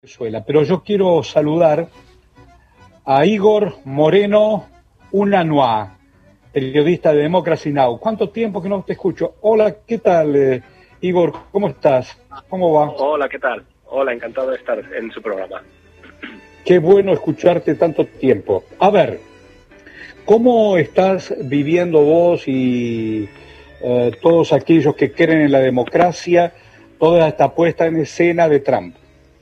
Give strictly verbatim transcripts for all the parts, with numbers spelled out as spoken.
Venezuela, pero yo quiero saludar a Igor Moreno Unanua, periodista de Democracy Now! ¿Cuánto tiempo que no te escucho? Hola, ¿qué tal, eh, Igor? ¿Cómo estás? ¿Cómo va? Hola, ¿qué tal? Hola, encantado de estar en su programa. Qué bueno escucharte tanto tiempo. A ver, ¿cómo estás viviendo vos y eh, todos aquellos que creen en la democracia toda esta puesta en escena de Trump?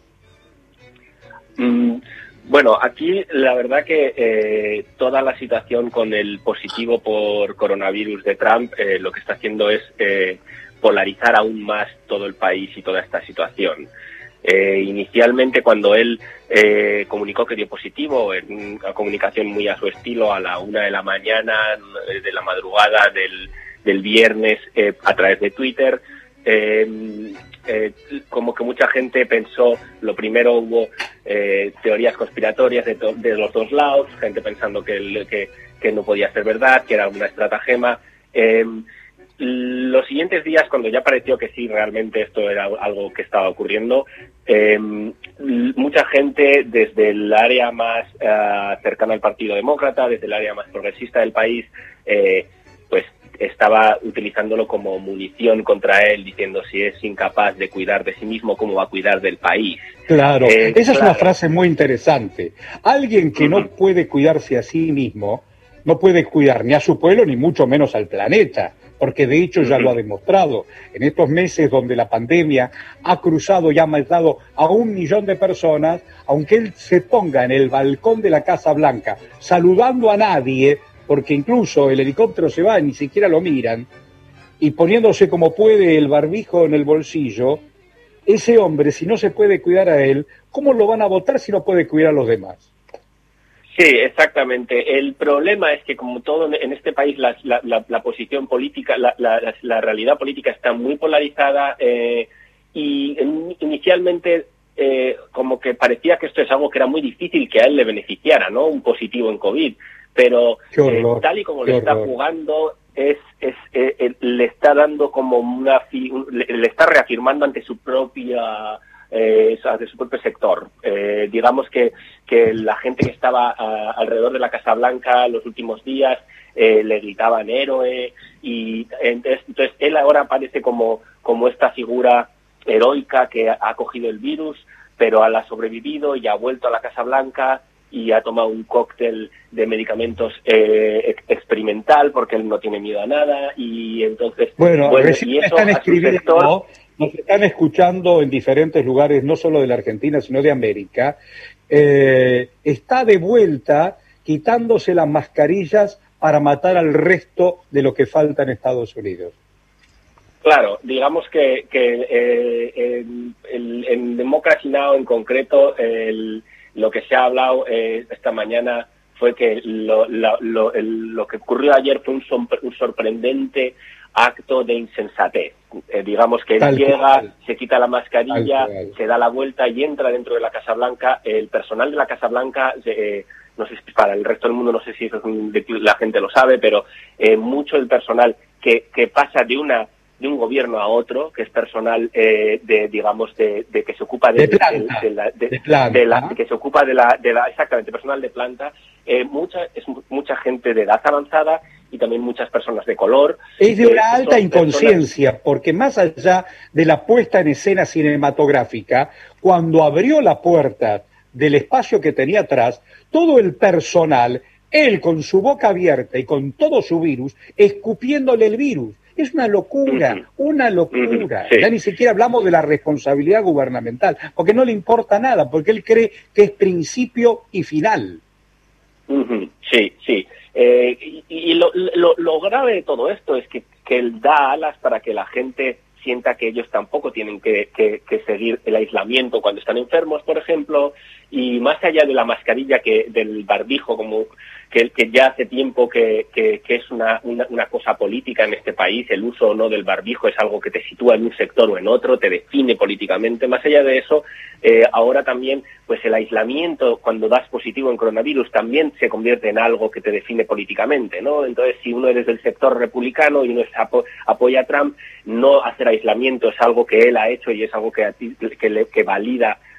Mm, bueno, aquí la verdad que eh, toda la situación con el positivo por coronavirus de Trump eh, lo que está haciendo es eh, polarizar aún más todo el país y toda esta situación. Eh, inicialmente, cuando él eh, comunicó que dio positivo, en una comunicación muy a su estilo, a la una de la mañana, de la madrugada del, del viernes, eh, a través de Twitter, eh, eh, como que mucha gente pensó, lo primero hubo eh, teorías conspiratorias de, to- de los dos lados, gente pensando que, el, que, que no podía ser verdad, que era una estratagema. Eh, Los siguientes días, cuando ya pareció que sí, realmente esto era algo que estaba ocurriendo, eh, mucha gente desde el área más uh, cercana al Partido Demócrata, desde el área más progresista del país, eh, pues estaba utilizándolo como munición contra él, diciendo si es incapaz de cuidar de sí mismo, ¿cómo va a cuidar del país? Claro, Eh, esa es claro. una frase muy interesante. Alguien que Uh-huh. no puede cuidarse a sí mismo, no puede cuidar ni a su pueblo, ni mucho menos al planeta, porque de hecho ya Uh-huh. lo ha demostrado. En estos meses donde la pandemia ha cruzado y ha matado a un millón de personas, aunque él se ponga en el balcón de la Casa Blanca saludando a nadie, porque incluso el helicóptero se va y ni siquiera lo miran, y poniéndose como puede el barbijo en el bolsillo, ese hombre, si no se puede cuidar a él, ¿cómo lo van a votar si no puede cuidar a los demás? Sí, exactamente. El problema es que, como todo en este país, la, la, la, la posición política, la, la, la realidad política está muy polarizada eh, y en, inicialmente eh, como que parecía que esto es algo que era muy difícil que a él le beneficiara, ¿no? Un positivo en COVID. Pero eh, tal y como le está jugando, es, es eh, eh, le está dando como una... Un, le, le está reafirmando ante su propia... Eh, de su propio sector. Eh, digamos que, que la gente que estaba a, alrededor de la Casa Blanca los últimos días eh, le gritaban héroe y entonces, entonces él ahora aparece como, como esta figura heroica que ha, ha cogido el virus, pero ha sobrevivido y ha vuelto a la Casa Blanca y ha tomado un cóctel de medicamentos eh, experimental porque él no tiene miedo a nada y entonces bueno, bueno recién y eso están a su escribiendo, sector. Nos están escuchando en diferentes lugares, no solo de la Argentina, sino de América. Eh, está de vuelta quitándose las mascarillas para matar al resto de lo que falta en Estados Unidos. Claro, digamos que, que eh, en, en, en Democracy Now! En concreto, el, lo que se ha hablado eh, esta mañana fue que lo, lo, lo, el, lo que ocurrió ayer fue un, un sorprendente acto de insensatez. Eh, digamos que él Tal llega, cual. Se quita la mascarilla, se da la vuelta y entra dentro de la Casa Blanca. El personal de la Casa Blanca, eh, no sé si para el resto del mundo, no sé si eso, la gente lo sabe, pero eh, mucho del personal que, que pasa de una de un gobierno a otro, que es personal eh, de, digamos, de, de que se ocupa de, de planta, de, de, la, de, de, planta. de la, de que se ocupa de la, de la, exactamente, personal de planta, eh, mucha, es mucha gente de edad avanzada y también muchas personas de color. Es de una eh, alta inconsciencia, personas... porque más allá de la puesta en escena cinematográfica, cuando abrió la puerta del espacio que tenía atrás, todo el personal, él con su boca abierta y con todo su virus, escupiéndole el virus. Es una locura, uh-huh. una locura. Uh-huh. Sí. Ya ni siquiera hablamos de la responsabilidad gubernamental, porque no le importa nada, porque él cree que es principio y final. Uh-huh. Sí, sí. Eh, y y lo, lo, lo grave de todo esto es que, que él da alas para que la gente sienta que ellos tampoco tienen que, que, que seguir el aislamiento cuando están enfermos, por ejemplo, y más allá de la mascarilla, que del barbijo, como que, que ya hace tiempo que, que, que es una, una, una cosa política en este país, el uso o no del barbijo es algo que te sitúa en un sector o en otro, te define políticamente. Más allá de eso, eh, ahora también, pues el aislamiento, cuando das positivo en coronavirus, también se convierte en algo que te define políticamente, ¿no? Entonces, si uno eres del sector republicano y uno es apo apoya a Trump, no hacer aislamiento es algo que él ha hecho y es algo que, a ti, que, le, que valida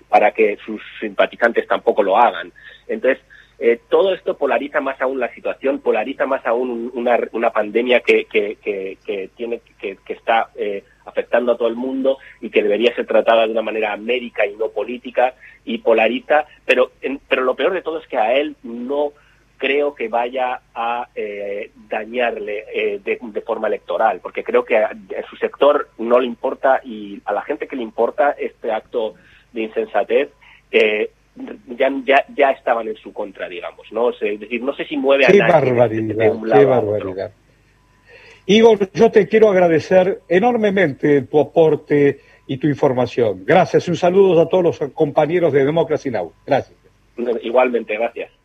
para que sus simpatizantes tampoco lo hagan. Entonces, Eh, todo esto polariza más aún la situación, polariza más aún una, una pandemia que, que, que, que tiene que, que está eh, afectando a todo el mundo y que debería ser tratada de una manera médica y no política, y polariza, pero, en, pero lo peor de todo es que a él no creo que vaya a eh, dañarle eh, de, de forma electoral, porque creo que a, a su sector no le importa, y a la gente que le importa este acto de insensatez, eh, Ya, ya ya estaban en su contra, digamos, ¿no? Es decir, no sé si mueve a qué nadie barbaridad, de un lado qué a otro. barbaridad. Igor, yo te quiero agradecer enormemente tu aporte y tu información. Gracias, un saludo a todos los compañeros de Democracy Now! Gracias. Igualmente, gracias.